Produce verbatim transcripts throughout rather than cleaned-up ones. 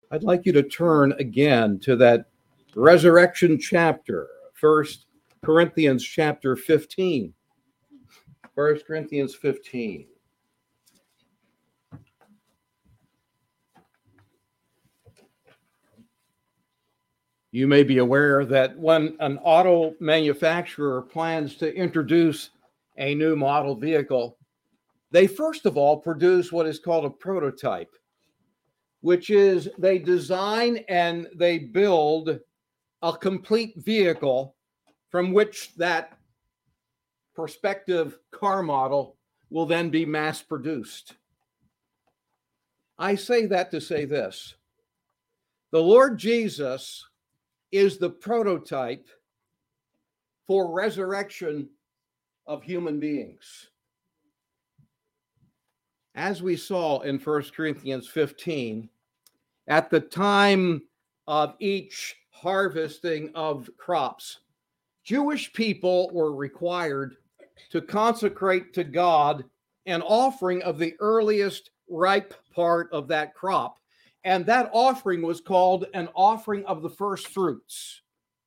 I'd like you to turn again to that resurrection chapter, First Corinthians chapter fifteen. First Corinthians fifteen. You may be aware that when an auto manufacturer plans to introduce a new model vehicle, they first of all produce what is called a prototype, which is they design and they build a complete vehicle from which that prospective car model will then be mass produced. I say that to say this: the Lord Jesus is the prototype for resurrection of human beings. As we saw in First Corinthians fifteen, at the time of each harvesting of crops, Jewish people were required to consecrate to God an offering of the earliest ripe part of that crop. And that offering was called an offering of the first fruits.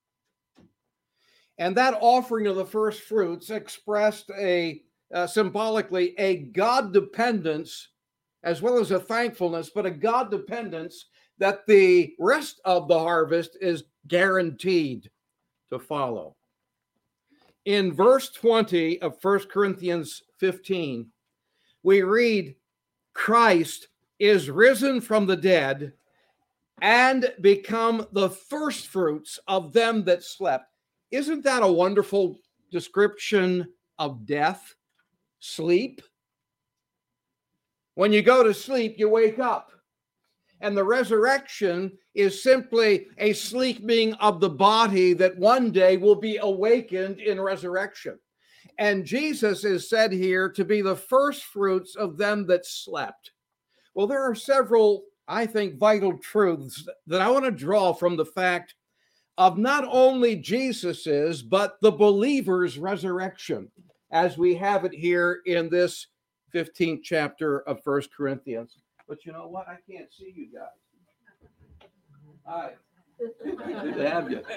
And that offering of the first fruits expressed a uh, symbolically a God dependence as well as a thankfulness, but a God dependence that the rest of the harvest is guaranteed to follow. In verse twenty of First Corinthians fifteen, we read, Christ is risen from the dead and become the firstfruits of them that slept. Isn't that a wonderful description of death, sleep? When you go to sleep, you wake up. And the resurrection is simply a sleeping of the body that one day will be awakened in resurrection. And Jesus is said here to be the firstfruits of them that slept. Well, there are several, I think, vital truths that I want to draw from the fact of not only Jesus's, but the believer's resurrection, as we have it here in this fifteenth chapter of First Corinthians. But you know what? I can't see you guys. Hi. Good to have you.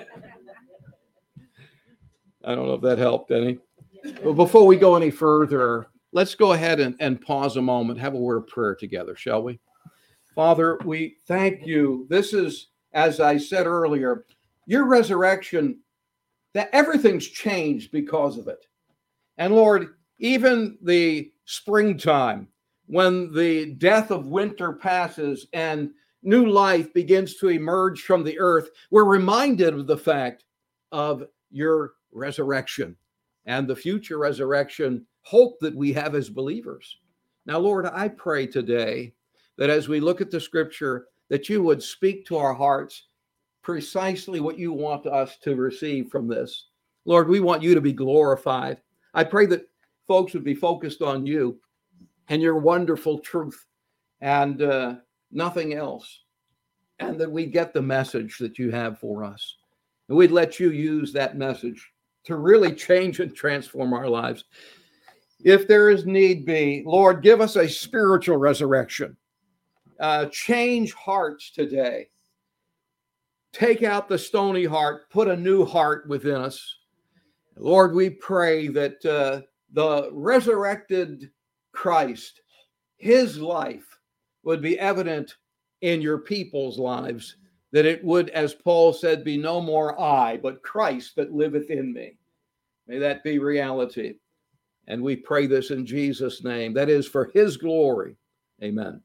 I don't know if that helped any. But before we go any further, let's go ahead and, and pause a moment, have a word of prayer together, shall we? Father, we thank you. This is, as I said earlier, your resurrection, that everything's changed because of it. And Lord, even the springtime, when the death of winter passes and new life begins to emerge from the earth, we're reminded of the fact of your resurrection and the future resurrection hope that we have as believers. Now, Lord, I pray today that as we look at the scripture, that you would speak to our hearts precisely what you want us to receive from this. Lord, we want you to be glorified. I pray that folks would be focused on you and your wonderful truth and uh, nothing else, and that we get the message that you have for us. And we'd let you use that message to really change and transform our lives. If there is need be, Lord, give us a spiritual resurrection. Uh, change hearts today. Take out the stony heart, put a new heart within us. Lord, we pray that uh, the resurrected Christ, his life, would be evident in your people's lives, that it would, as Paul said, be no more I, but Christ that liveth in me. May that be reality. And we pray this in Jesus' name. That is for his glory. Amen.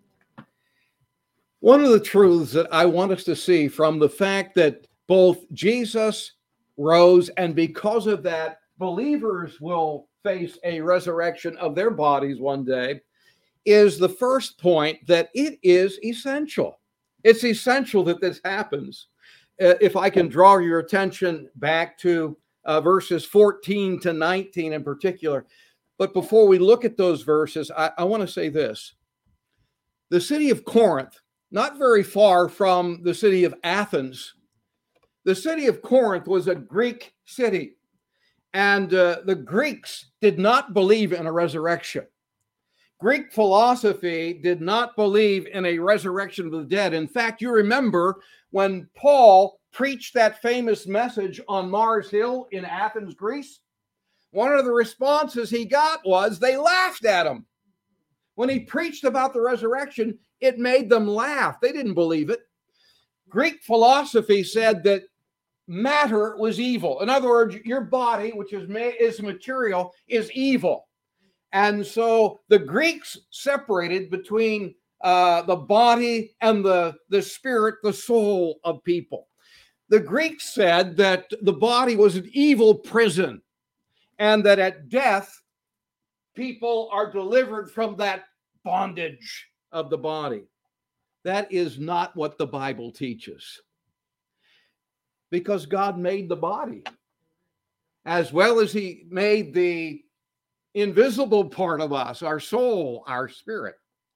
One of the truths that I want us to see from the fact that both Jesus rose, and because of that, believers will face a resurrection of their bodies one day, is the first point, that it is essential. It's essential that this happens. Uh, if I can draw your attention back to uh, verses fourteen to nineteen in particular. But before we look at those verses, I, I want to say this. The city of Corinth, not very far from the city of Athens, the city of Corinth was a Greek city. And uh, the Greeks did not believe in a resurrection. Greek philosophy did not believe in a resurrection of the dead. In fact, you remember when Paul preached that famous message on Mars Hill in Athens, Greece, one of the responses he got was they laughed at him. When he preached about the resurrection, it made them laugh. They didn't believe it. Greek philosophy said that matter was evil. In other words, your body, which is, is material, is evil. And so the Greeks separated between uh, the body and the, the spirit, the soul of people. The Greeks said that the body was an evil prison, and that at death, people are delivered from that bondage of the body. That is not what the Bible teaches. Because God made the body, as well as he made the invisible part of us, our soul, our spirit.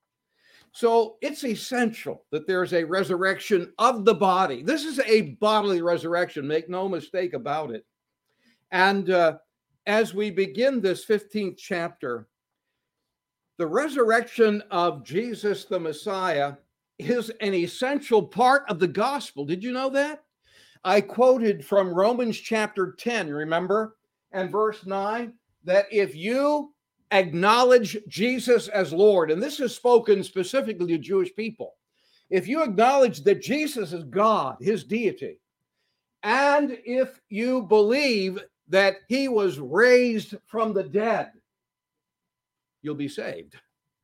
So it's essential that there's a resurrection of the body. This is a bodily resurrection, make no mistake about it. And uh, as we begin this fifteenth chapter, the resurrection of Jesus the Messiah is an essential part of the gospel. Did you know that? I quoted from Romans chapter ten, remember, and verse nine, that if you acknowledge Jesus as Lord, and this is spoken specifically to Jewish people, if you acknowledge that Jesus is God, his deity, and if you believe that he was raised from the dead, you'll be saved.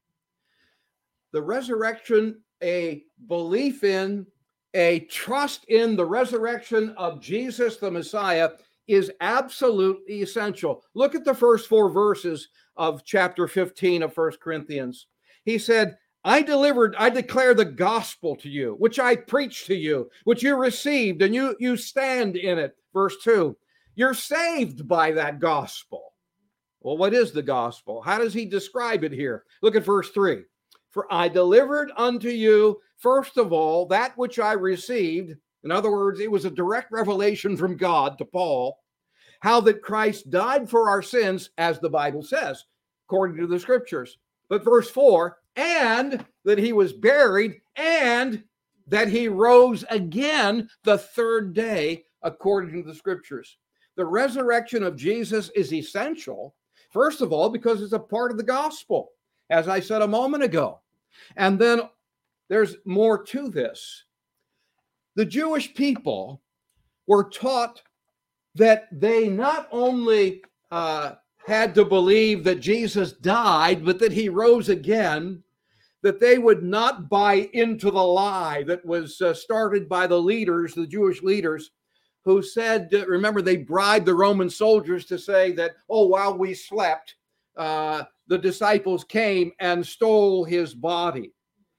The resurrection, a belief in, a trust in the resurrection of Jesus the Messiah is absolutely essential. Look at the first four verses of chapter fifteen of First Corinthians. He said, I delivered, I declare the gospel to you, which I preached to you, which you received, and you, you stand in it. Verse two, you're saved by that gospel. Well, what is the gospel? How does he describe it here? Look at verse three. For I delivered unto you, first of all, that which I received. In other words, it was a direct revelation from God to Paul, how that Christ died for our sins, as the Bible says, according to the scriptures. But verse four, and that he was buried, and that he rose again the third day, according to the scriptures. The resurrection of Jesus is essential, first of all, because it's a part of the gospel, as I said a moment ago. And then there's more to this. The Jewish people were taught that they not only uh, had to believe that Jesus died, but that he rose again, that they would not buy into the lie that was uh, started by the leaders, the Jewish leaders, who said, uh, remember, they bribed the Roman soldiers to say that, oh, while we slept, uh, the disciples came and stole his body.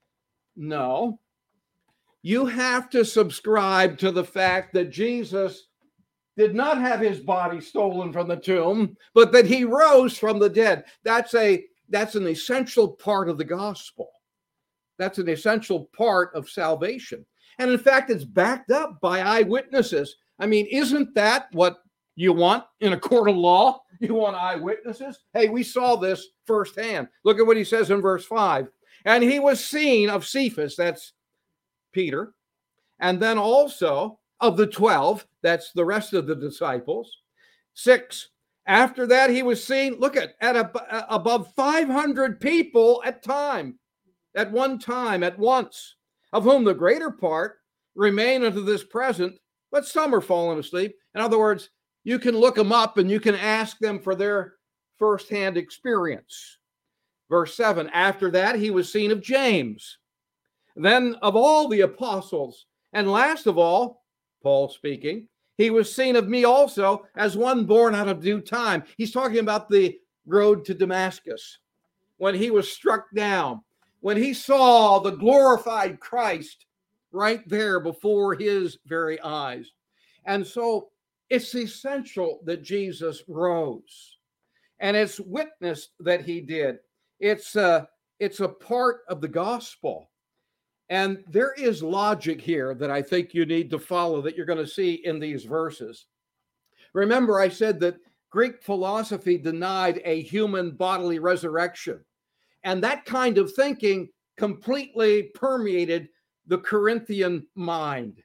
No. You have to subscribe to the fact that Jesus did not have his body stolen from the tomb, but that he rose from the dead. That's a that's an essential part of the gospel. That's an essential part of salvation. And in fact, it's backed up by eyewitnesses. I mean, isn't that what you want in a court of law? You want eyewitnesses? Hey, we saw this firsthand. Look at what he says in verse five. And he was seen of Cephas, that's Peter, and then also of the twelve, that's the rest of the disciples. Six, after that he was seen, look at, at a, above five hundred people at time, at one time, at once, of whom the greater part remain unto this present, but some are fallen asleep. In other words, you can look them up and you can ask them for their firsthand experience. Verse seven, after that he was seen of James, then of all the apostles, and last of all, Paul speaking, he was seen of me also as one born out of due time. He's talking about the road to Damascus, when he was struck down, when he saw the glorified Christ right there before his very eyes. And so it's essential that Jesus rose, and it's witnessed that he did. It's a, it's a part of the gospel. And there is logic here that I think you need to follow, that you're going to see in these verses. Remember, I said that Greek philosophy denied a human bodily resurrection. And that kind of thinking completely permeated the Corinthian mind.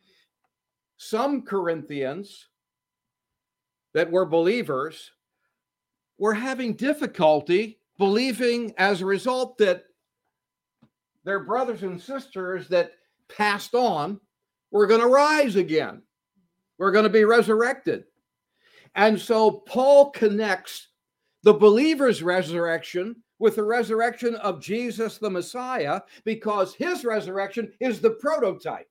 Some Corinthians that were believers were having difficulty believing as a result that their brothers and sisters that passed on were going to rise again. We're going to be resurrected. And so Paul connects the believer's resurrection with the resurrection of Jesus the Messiah, because his resurrection is the prototype.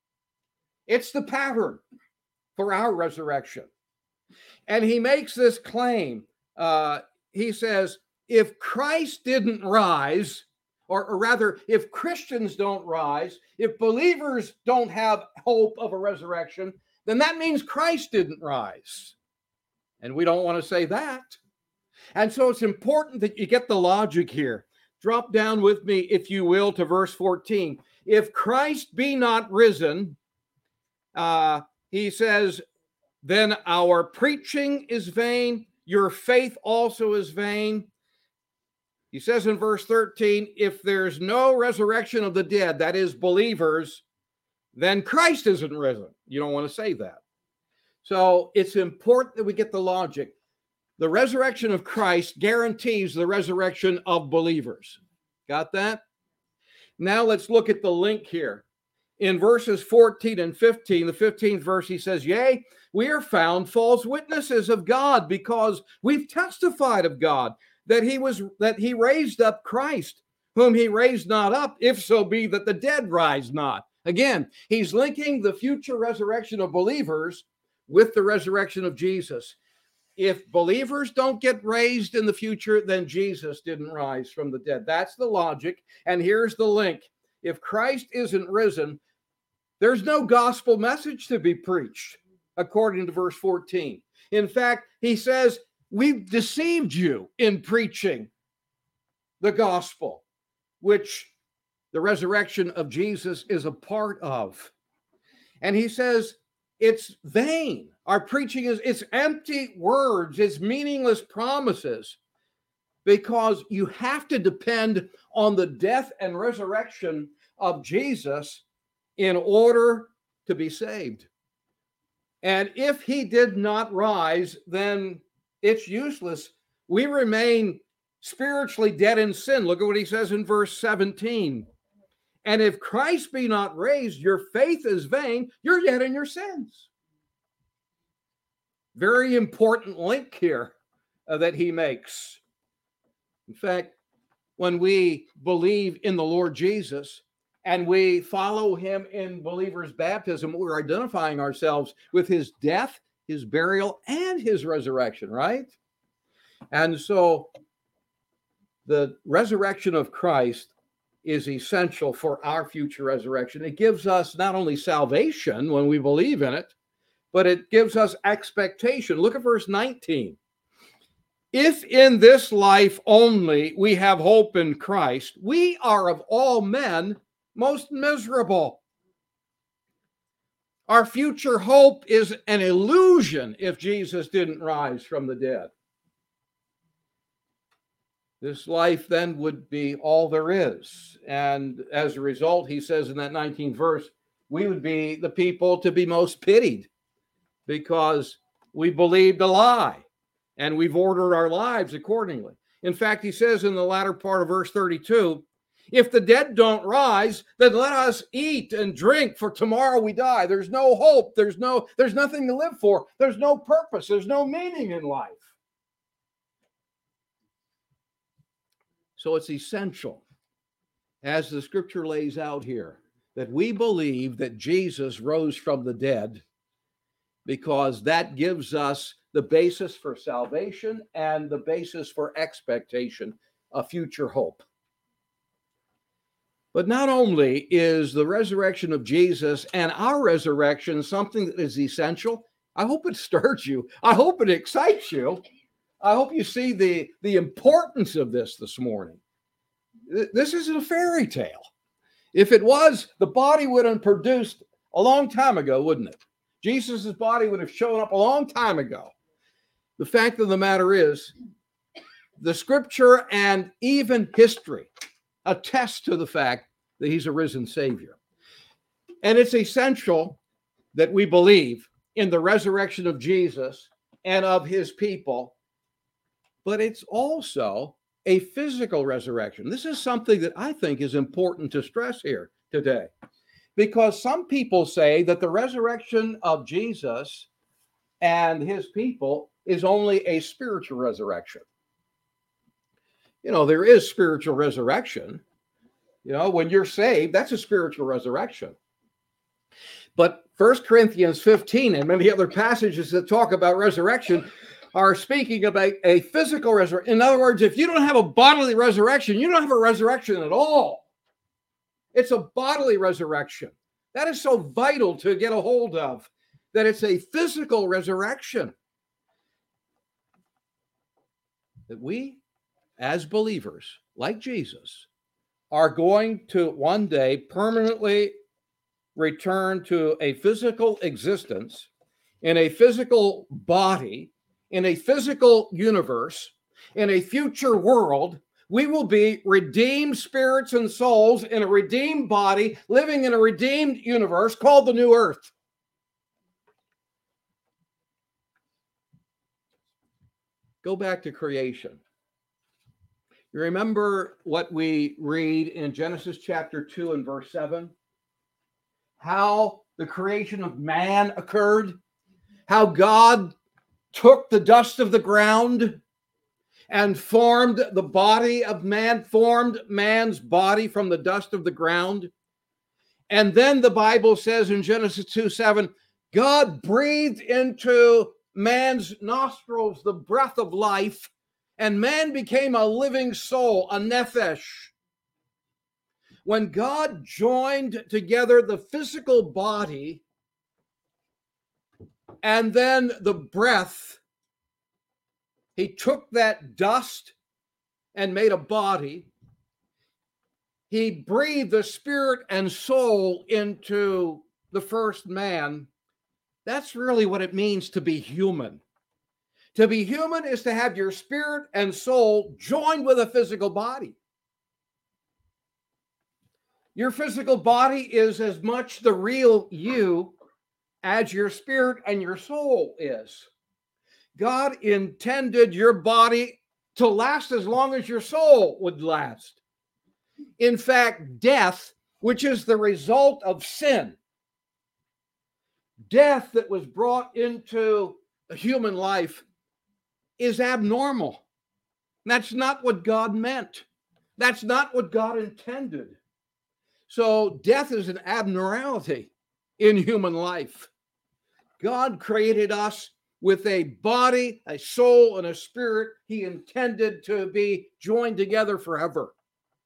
It's the pattern for our resurrection. And he makes this claim. Uh, he says, if Christ didn't rise, or, or rather, if Christians don't rise, if believers don't have hope of a resurrection, then that means Christ didn't rise. And we don't want to say that. And so it's important that you get the logic here. Drop down with me, if you will, to verse fourteen. If Christ be not risen, uh, he says, then our preaching is vain, your faith also is vain. He says in verse thirteen, if there's no resurrection of the dead, that is believers, then Christ isn't risen. You don't want to say that. So it's important that we get the logic. The resurrection of Christ guarantees the resurrection of believers. Got that? Now let's look at the link here. In verses fourteen and fifteen, the fifteenth verse, he says, yea, we are found false witnesses of God, because we've testified of God that he was that he raised up Christ, whom he raised not up, if so be that the dead rise not. Again, he's linking the future resurrection of believers with the resurrection of Jesus. If believers don't get raised in the future, then Jesus didn't rise from the dead. That's the logic. And here's the link. If Christ isn't risen, there's no gospel message to be preached, according to verse fourteen. In fact, he says, we've deceived you in preaching the gospel, which the resurrection of Jesus is a part of. And he says, it's vain. Our preaching is it's empty words, it's meaningless promises, because you have to depend on the death and resurrection of Jesus in order to be saved. And if he did not rise, then it's useless. We remain spiritually dead in sin. Look at what he says in verse seventeen. And if Christ be not raised, your faith is vain, you're yet in your sins. Very important link here uh, that he makes. In fact, when we believe in the Lord Jesus and we follow him in believers' baptism, we're identifying ourselves with his death, his burial, and his resurrection, right? And so the resurrection of Christ is essential for our future resurrection. It gives us not only salvation when we believe in it, but it gives us expectation. Look at verse nineteen. If in this life only we have hope in Christ, we are of all men most miserable. Our future hope is an illusion if Jesus didn't rise from the dead. This life then would be all there is. And as a result, he says in that nineteenth verse, we would be the people to be most pitied, because we believed a lie and we've ordered our lives accordingly. In fact, he says in the latter part of verse thirty-two, if the dead don't rise, then let us eat and drink, for tomorrow we die. There's no hope. There's no, there's nothing to live for. There's no purpose. There's no meaning in life. So it's essential, as the scripture lays out here, that we believe that Jesus rose from the dead, because that gives us the basis for salvation and the basis for expectation, a future hope. But not only is the resurrection of Jesus and our resurrection something that is essential, I hope it stirs you. I hope it excites you. I hope you see the, the importance of this this morning. This isn't a fairy tale. If it was, the body would have been produced a long time ago, wouldn't it? Jesus' body would have shown up a long time ago. The fact of the matter is, the scripture and even history attest to the fact that he's a risen Savior. And it's essential that we believe in the resurrection of Jesus and of his people, but it's also a physical resurrection. This is something that I think is important to stress here today, because some people say that the resurrection of Jesus and his people is only a spiritual resurrection. You know, there is spiritual resurrection. You know, when you're saved, that's a spiritual resurrection. But First Corinthians fifteen and many other passages that talk about resurrection are speaking about a physical resurrection. In other words, if you don't have a bodily resurrection, you don't have a resurrection at all. It's a bodily resurrection. That is so vital to get a hold of, that it's a physical resurrection. That we, as believers, like Jesus, are going to one day permanently return to a physical existence in a physical body, in a physical universe, in a future world. We will be redeemed spirits and souls in a redeemed body, living in a redeemed universe called the New Earth. Go back to creation. You remember what we read in Genesis chapter two and verse seven? How the creation of man occurred, how God took the dust of the ground and formed the body of man, formed man's body from the dust of the ground. And then the Bible says in Genesis two seven, God breathed into man's nostrils the breath of life, and man became a living soul, a nephesh. When God joined together the physical body and then the breath, he took that dust and made a body. He breathed the spirit and soul into the first man. That's really what it means to be human. To be human is to have your spirit and soul joined with a physical body. Your physical body is as much the real you as your spirit and your soul is. God intended your body to last as long as your soul would last. In fact, death, which is the result of sin, death that was brought into a human life, is abnormal. That's not what God meant. That's not what God intended. So death is an abnormality in human life. God created us with a body, a soul, and a spirit he intended to be joined together forever.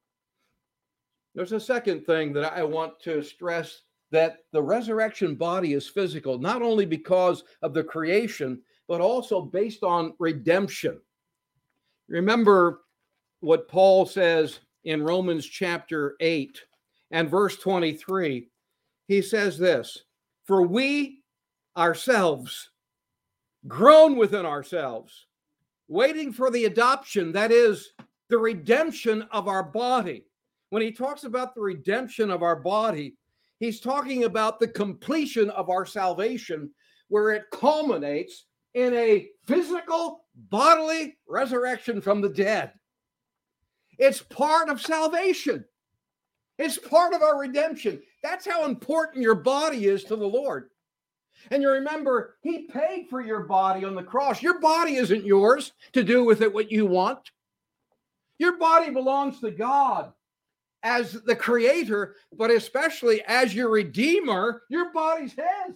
There's a second thing that I want to stress, that the resurrection body is physical, not only because of the creation, but also based on redemption. Remember what Paul says in Romans chapter eight and verse twenty-three. He says this, "For we ourselves groan within ourselves, waiting for the adoption," that is, the redemption of our body. When he talks about the redemption of our body, he's talking about the completion of our salvation, where it culminates in a physical, bodily resurrection from the dead. It's part of salvation. It's part of our redemption. That's how important your body is to the Lord. And you remember, he paid for your body on the cross. Your body isn't yours to do with it what you want. Your body belongs to God as the creator, but especially as your redeemer. Your body's his.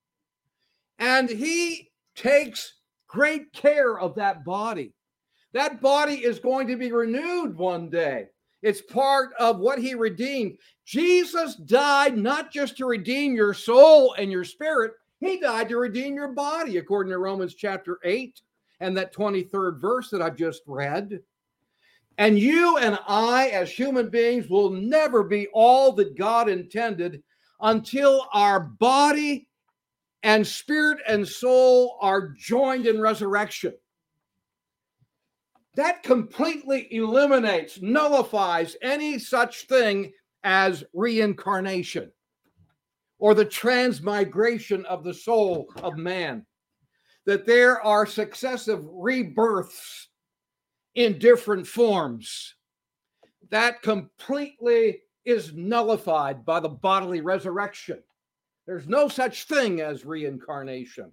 And he takes great care of that body. That body is going to be renewed one day. It's part of what he redeemed. Jesus died not just to redeem your soul and your spirit. He died to redeem your body, according to Romans chapter eight and that twenty-third verse that I've just read. And you and I, as human beings, will never be all that God intended until our body and spirit and soul are joined in resurrection. That completely eliminates, nullifies any such thing as reincarnation or the transmigration of the soul of man. That there are successive rebirths in different forms. That completely is nullified by the bodily resurrection. There's no such thing as reincarnation.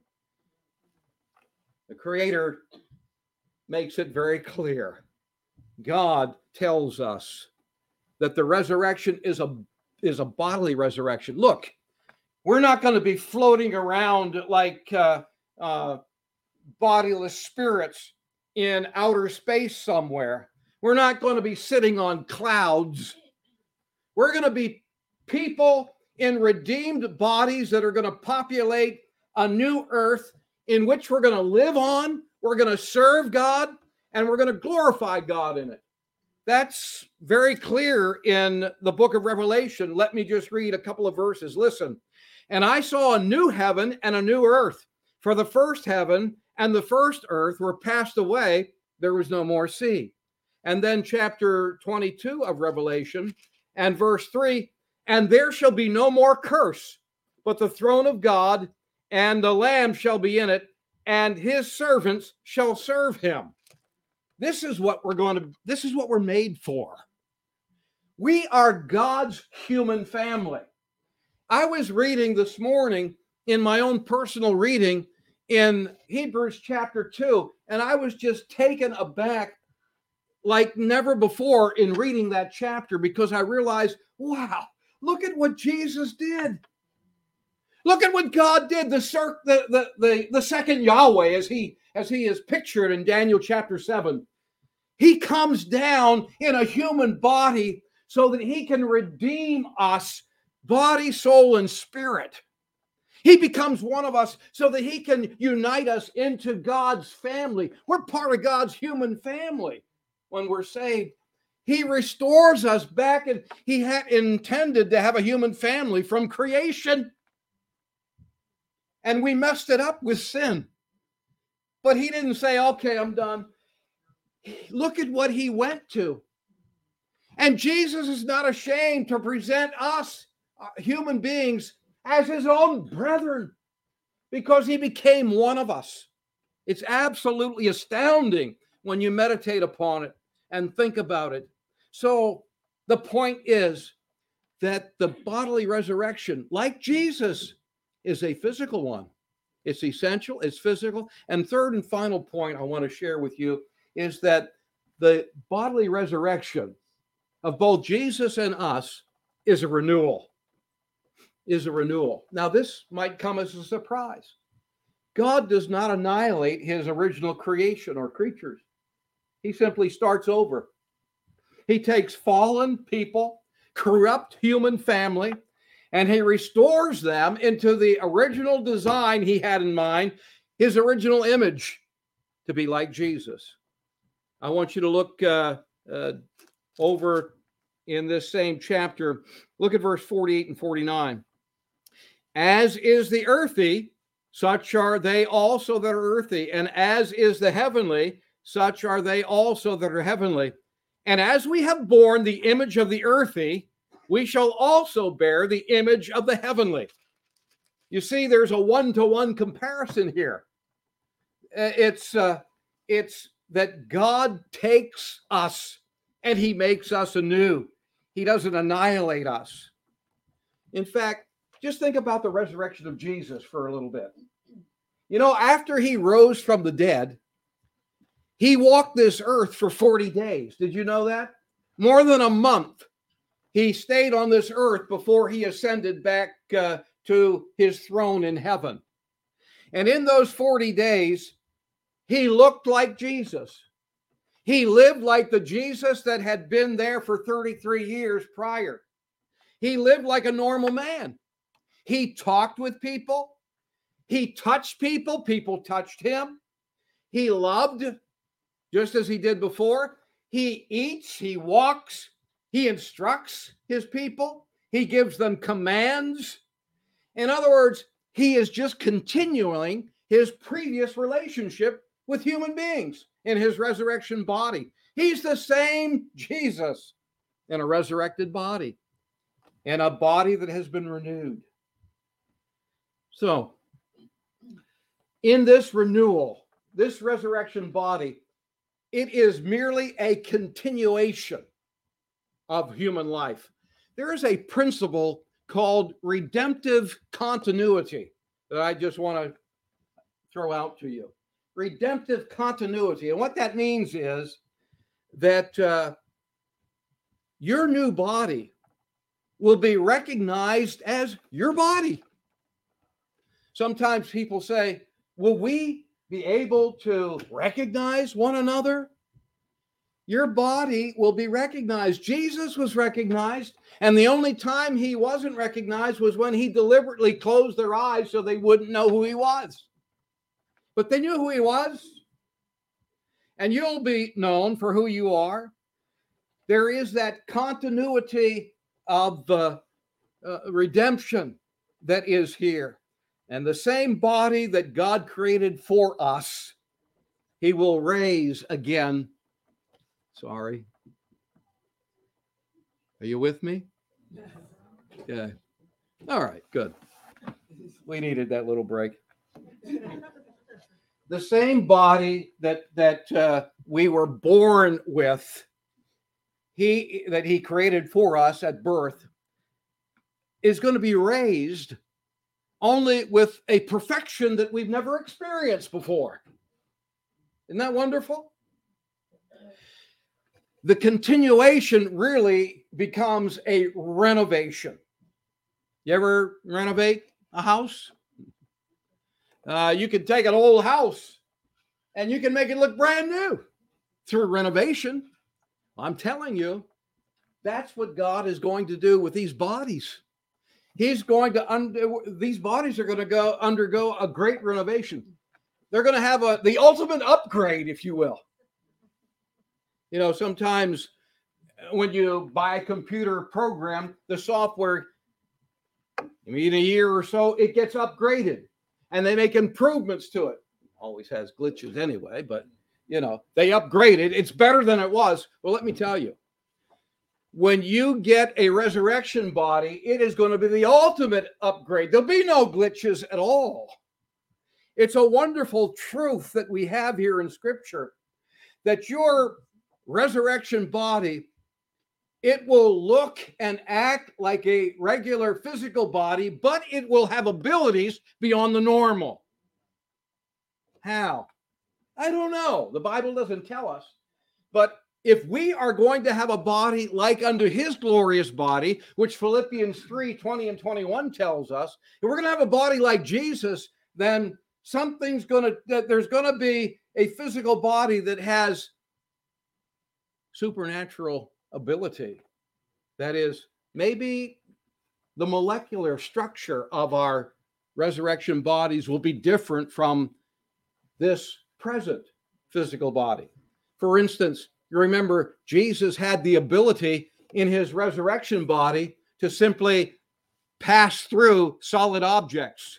The Creator makes it very clear. God tells us that the resurrection is a, is a bodily resurrection. Look, we're not going to be floating around like uh, uh, bodiless spirits in outer space somewhere. We're not going to be sitting on clouds. We're going to be people in redeemed bodies that are going to populate a new earth in which we're going to live on, we're going to serve God, and we're going to glorify God in it. That's very clear in the book of Revelation. Let me just read a couple of verses. Listen. And I saw a new heaven and a new earth, for the first heaven and the first earth were passed away. There was no more sea. And then chapter twenty-two of Revelation and verse three, and there shall be no more curse, but the throne of God and the Lamb shall be in it, and his servants shall serve him. This is what we're going to, this is what we're made for. We are God's human family. I was reading this morning in my own personal reading in Hebrews chapter two, and I was just taken aback like never before in reading that chapter, because I realized, wow, look at what Jesus did. Look at what God did. The, the, the, the, the second Yahweh, as he, as he is pictured in Daniel chapter seven, he comes down in a human body so that he can redeem us, body, soul, and spirit. He becomes one of us so that he can unite us into God's family. We're part of God's human family when we're saved. He restores us back, and he had intended to have a human family from creation. And we messed it up with sin. But he didn't say, okay, I'm done. Look at what he went to. And Jesus is not ashamed to present us, uh, human beings, as his own brethren, because he became one of us. It's absolutely astounding when you meditate upon it and think about it. So the point is that the bodily resurrection, like Jesus, is a physical one. It's essential, it's physical. And third and final point I want to share with you is that the bodily resurrection of both Jesus and us is a renewal. Is a renewal. Now, this might come as a surprise. God does not annihilate his original creation or creatures. He simply starts over. He takes fallen people, corrupt human family, and he restores them into the original design he had in mind, his original image, to be like Jesus. I want you to look uh, uh, over in this same chapter. Look at verse forty-eight and forty-nine. As is the earthy, such are they also that are earthy. And as is the heavenly, such are they also that are heavenly. And as we have borne the image of the earthy, we shall also bear the image of the heavenly. You see, there's a one-to-one comparison here. It's, uh, it's that God takes us and he makes us anew. He doesn't annihilate us. In fact, just think about the resurrection of Jesus for a little bit. You know, after he rose from the dead, he walked this earth for forty days. Did you know that? More than a month. He stayed on this earth before he ascended back uh, to his throne in heaven. And in those forty days, he looked like Jesus. He lived like the Jesus that had been there for thirty-three years prior. He lived like a normal man. He talked with people. He touched people. People touched him. He loved just as he did before. He eats. He walks. He instructs his people. He gives them commands. In other words, he is just continuing his previous relationship with human beings. in his resurrection body. He's the same Jesus in a resurrected body, in a body that has been renewed. So, in this renewal, this resurrection body, it is merely a continuation of human life. There is a principle called redemptive continuity that I just want to throw out to you. Redemptive continuity. And what that means is that uh, your new body will be recognized as your body. Sometimes people say, will we be able to recognize one another? Your body will be recognized. Jesus was recognized, and the only time he wasn't recognized was when he deliberately closed their eyes so they wouldn't know who he was. But they knew who he was, and you'll be known for who you are. There is that continuity of the uh, redemption that is here. And the same body that God created for us, he will raise again. Sorry. Are you with me? Okay. All right, good. We needed that little break. The same body that that uh, we were born with, he that he created for us at birth, is going to be raised only with a perfection that we've never experienced before. Isn't that wonderful? The continuation really becomes a renovation. You ever renovate a house? Uh, you can take an old house and you can make it look brand new through renovation. I'm telling you, that's what God is going to do with these bodies. He's going to, under, these bodies are going to go undergo a great renovation. They're going to have a the ultimate upgrade, if you will. You know, sometimes when you buy a computer program, the software, in a year or so, it gets upgraded and they make improvements to it. Always has glitches anyway, but, you know, they upgrade it. It's better than it was. Well, let me tell you, when you get a resurrection body, it is going to be the ultimate upgrade. There'll be no glitches at all. It's a wonderful truth that we have here in Scripture, that your resurrection body, it will look and act like a regular physical body, but it will have abilities beyond the normal. How? I don't know. The Bible doesn't tell us. But if we are going to have a body like unto his glorious body, which Philippians three, twenty and twenty-one tells us, if we're going to have a body like Jesus, then something's going to, that there's going to be a physical body that has supernatural ability. That is, maybe the molecular structure of our resurrection bodies will be different from this present physical body. For instance, you remember Jesus had the ability in his resurrection body to simply pass through solid objects,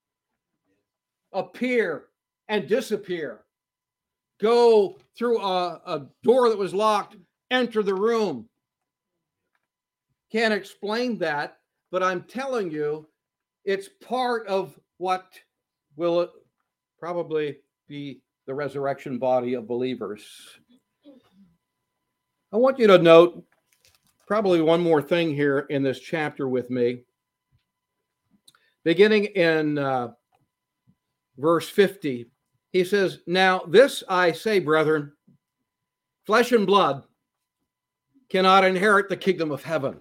appear and disappear, go through a, a door that was locked, enter the room. Can't explain that, but I'm telling you, it's part of what will probably be the resurrection body of believers. I want you to note probably one more thing here in this chapter with me. Beginning in uh, verse fifty, he says, "Now this I say, brethren, flesh and blood cannot inherit the kingdom of heaven.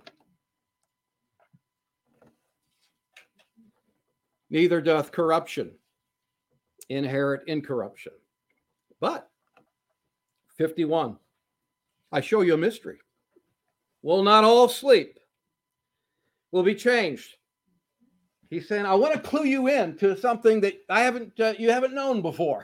Neither doth corruption inherit incorruption." But, fifty-one, I show you a mystery. Will not all sleep? Will be changed. He's saying, I want to clue you in to something that I haven't, uh, you haven't known before.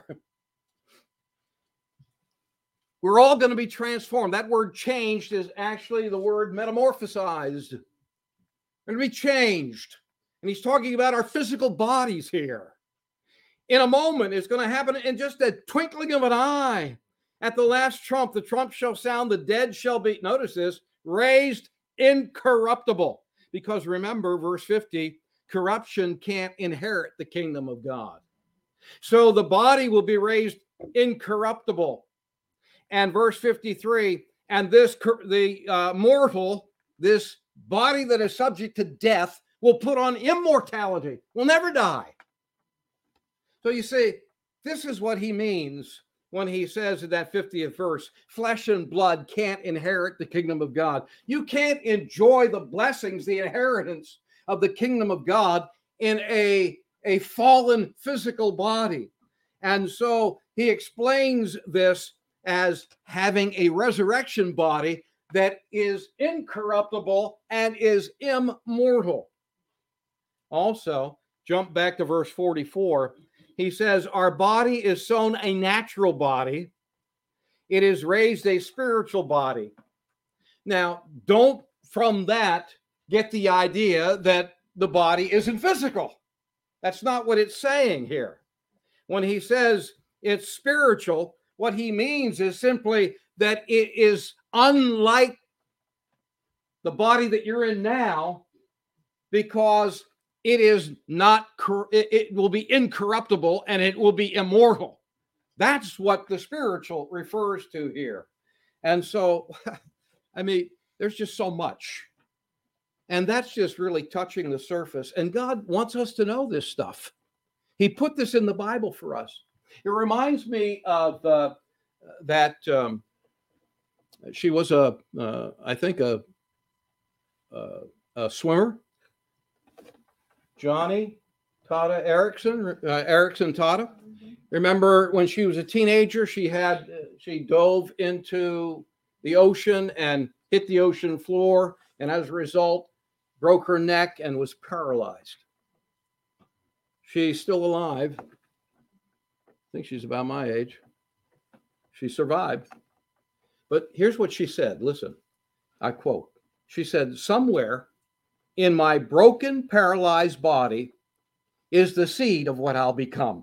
We're all going to be transformed. That word changed is actually the word metamorphosized. We're going to be changed. And he's talking about our physical bodies here. In a moment, it's going to happen in just a twinkling of an eye. At the last trump, the trump shall sound, the dead shall be, notice this, raised incorruptible. Because remember, verse fifty, corruption can't inherit the kingdom of God. So the body will be raised incorruptible. And verse fifty-three, and this, the uh, mortal, this body that is subject to death, will put on immortality, will never die. So you see, this is what he means when he says in that fiftieth verse, flesh and blood can't inherit the kingdom of God. You can't enjoy the blessings, the inheritance of the kingdom of God in a, a fallen physical body. And so he explains this as having a resurrection body that is incorruptible and is immortal. Also, jump back to verse forty-four. He says, our body is sown a natural body. It is raised a spiritual body. Now, don't from that get the idea that the body isn't physical. That's not what it's saying here. When he says it's spiritual, what he means is simply that it is unlike the body that you're in now, because it is not, it will be incorruptible and it will be immortal. That's what the spiritual refers to here. And so, I mean, there's just so much. And that's just really touching the surface. And God wants us to know this stuff. He put this in the Bible for us. It reminds me of uh, that um, she was a, uh, I think, a, a, a swimmer. Johnny Tata Erickson, uh, Erickson Tata. Remember when she was a teenager, she had, she dove into the ocean and hit the ocean floor, and as a result, broke her neck and was paralyzed. She's still alive. I think she's about my age. She survived. But here's what she said. Listen, I quote. She said, somewhere in my broken, paralyzed body is the seed of what I'll become.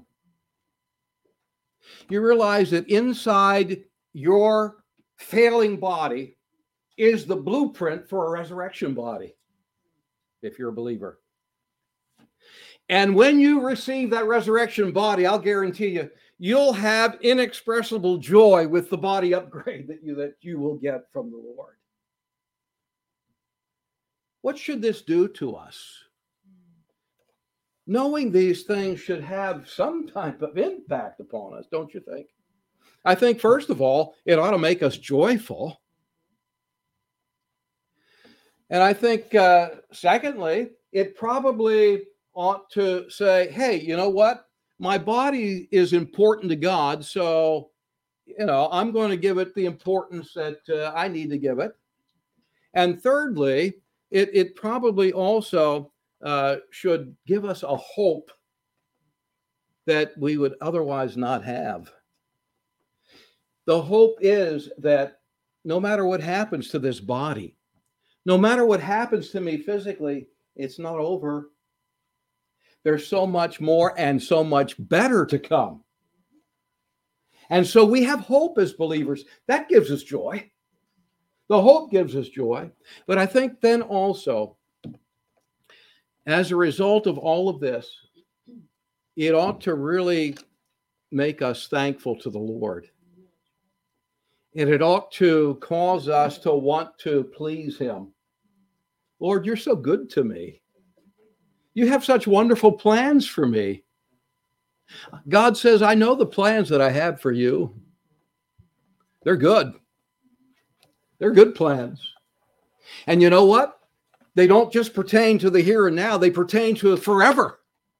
You realize that inside your failing body is the blueprint for a resurrection body, if you're a believer. And when you receive that resurrection body, I'll guarantee you, you'll have inexpressible joy with the body upgrade that you, that you will get from the Lord. What should this do to us? Knowing these things should have some type of impact upon us, don't you think? I think, first of all, it ought to make us joyful. And I think, uh, secondly, it probably ought to say, hey, you know what? My body is important to God, so, you know, I'm going to give it the importance that uh, I need to give it. And thirdly, it, it probably also uh, should give us a hope that we would otherwise not have. The hope is that no matter what happens to this body, no matter what happens to me physically, it's not over. There's so much more and so much better to come. And so we have hope as believers. That gives us joy. The hope gives us joy. But I think then also, as a result of all of this, it ought to really make us thankful to the Lord. And it ought to cause us to want to please him. Lord, you're so good to me. You have such wonderful plans for me. God says, I know the plans that I have for you. They're good. They're good plans. And you know what? They don't just pertain to the here and now. They pertain to forever.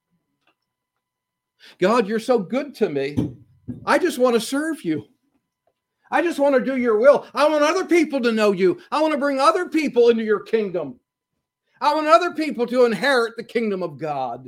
God, you're so good to me. I just want to serve you. I just want to do your will. I want other people to know you. I want to bring other people into your kingdom. I want other people to inherit the kingdom of God.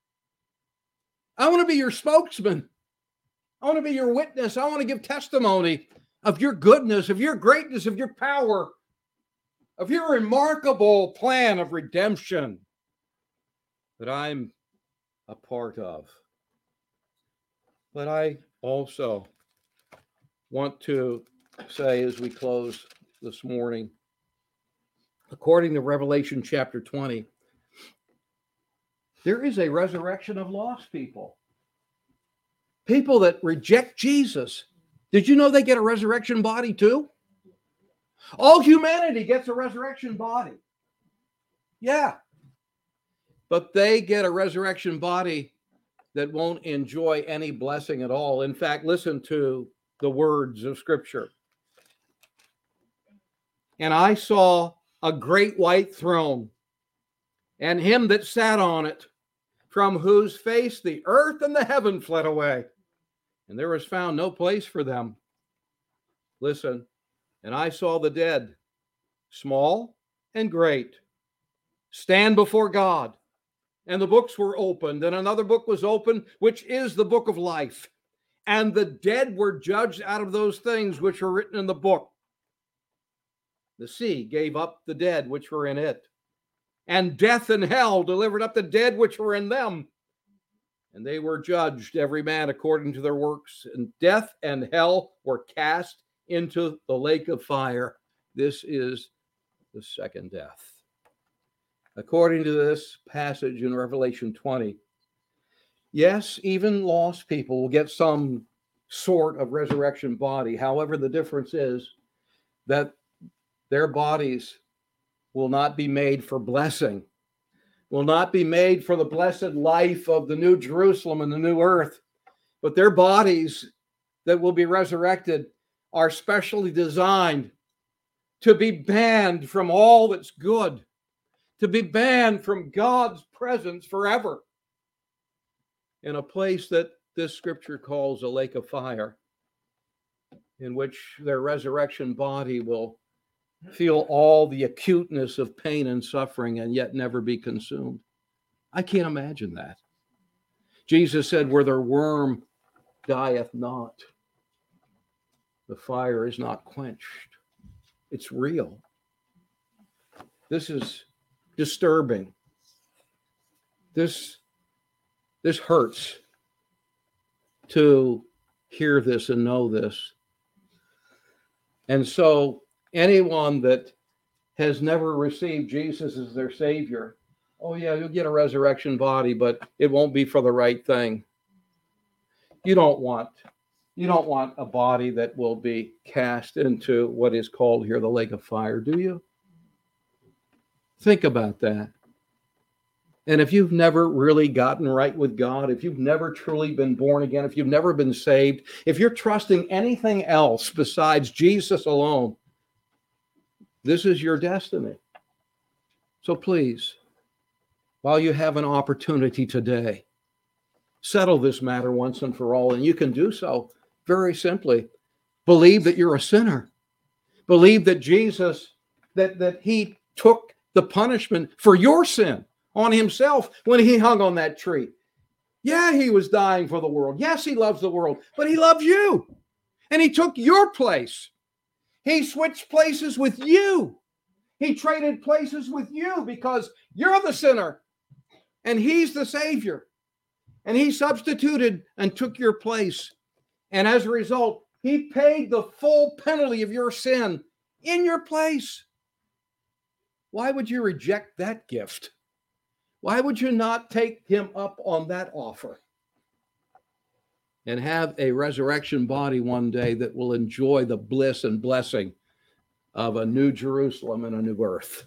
I want to be your spokesman. I want to be your witness. I want to give testimony of your goodness, of your greatness, of your power, of your remarkable plan of redemption that I'm a part of. But I also want to say as we close this morning, according to Revelation chapter twenty, there is a resurrection of lost people. People that reject Jesus. Did you know they get a resurrection body too? All humanity gets a resurrection body. Yeah. But they get a resurrection body that won't enjoy any blessing at all. In fact, listen to the words of Scripture. And I saw a great white throne, and him that sat on it, from whose face the earth and the heaven fled away, and there was found no place for them. Listen, and I saw the dead, small and great, stand before God, and the books were opened, and another book was opened, which is the book of life. And the dead were judged out of those things which were written in the book. The sea gave up the dead which were in it, and death and hell delivered up the dead which were in them. And they were judged, every man according to their works. And death and hell were cast into the lake of fire. This is the second death. According to this passage in Revelation twenty, yes, even lost people will get some sort of resurrection body. However, the difference is that their bodies will not be made for blessing, will not be made for the blessed life of the new Jerusalem and the new earth, but their bodies that will be resurrected are specially designed to be banned from all that's good, to be banned from God's presence forever, in a place that this scripture calls a lake of fire, in which their resurrection body will feel all the acuteness of pain and suffering and yet never be consumed. I can't imagine that. Jesus said, where their worm dieth not, the fire is not quenched. It's real. This is disturbing. This, this hurts to hear this and know this. And so anyone that has never received Jesus as their Savior, oh yeah, you'll get a resurrection body, but it won't be for the right thing. You don't want, you don't want a body that will be cast into what is called here the lake of fire, do you? Think about that. And if you've never really gotten right with God, if you've never truly been born again, if you've never been saved, if you're trusting anything else besides Jesus alone, this is your destiny. So please, while you have an opportunity today, settle this matter once and for all. And you can do so very simply. Believe that you're a sinner. Believe that Jesus, that, that he took the punishment for your sin on himself when he hung on that tree. Yeah, he was dying for the world. Yes, he loves the world, but he loves you. And he took your place. He switched places with you. He traded places with you because you're the sinner and he's the Savior. And he substituted and took your place. And as a result, he paid the full penalty of your sin in your place. Why would you reject that gift? Why would you not take him up on that offer and have a resurrection body one day that will enjoy the bliss and blessing of a new Jerusalem and a new earth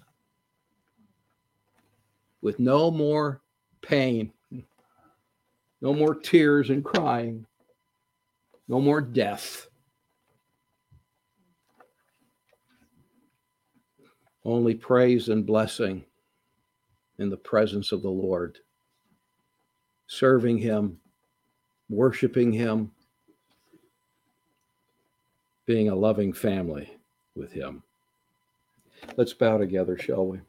with no more pain, no more tears and crying, no more death, only praise and blessing in the presence of the Lord, serving him, worshiping him, being a loving family with him. Let's bow together, shall we?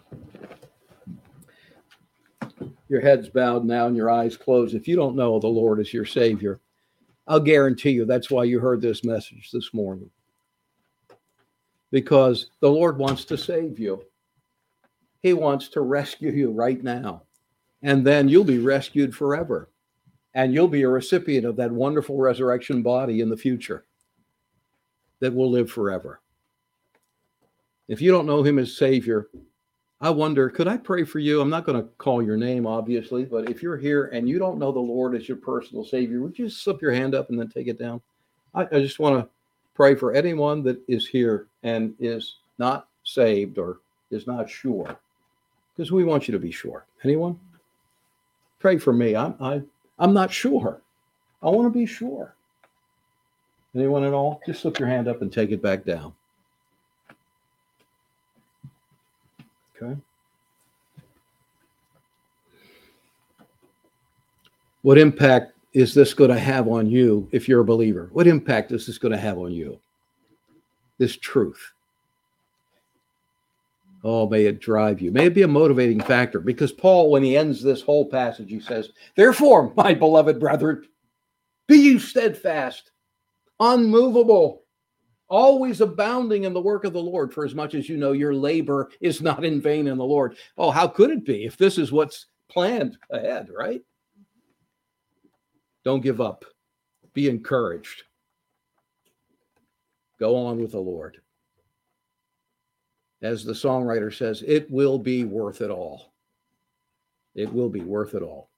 Your head's bowed now and your eyes closed. If you don't know the Lord as your Savior, I'll guarantee you that's why you heard this message this morning. Because the Lord wants to save you. He wants to rescue you right now. And then you'll be rescued forever. And you'll be a recipient of that wonderful resurrection body in the future. that will live forever. If you don't know him as Savior, I wonder, could I pray for you? I'm not going to call your name, obviously, but if you're here and you don't know the Lord as your personal Savior, would you slip your hand up and then take it down? I, I just want to pray for anyone that is here and is not saved or is not sure, because we want you to be sure. Anyone? Pray for me. I'm I, I'm not sure. I want to be sure. Anyone at all? Just slip your hand up and take it back down. Okay. What impact is this going to have on you if you're a believer? What impact is this going to have on you? This truth. Oh, may it drive you. May it be a motivating factor, because Paul, when he ends this whole passage, he says, therefore, my beloved brethren, be you steadfast, unmovable, always abounding in the work of the Lord, for as much as you know your labor is not in vain in the Lord. Oh, how could it be if this is what's planned ahead, right? Don't give up. Be encouraged. Go on with the Lord. As the songwriter says, it will be worth it all. It will be worth it all.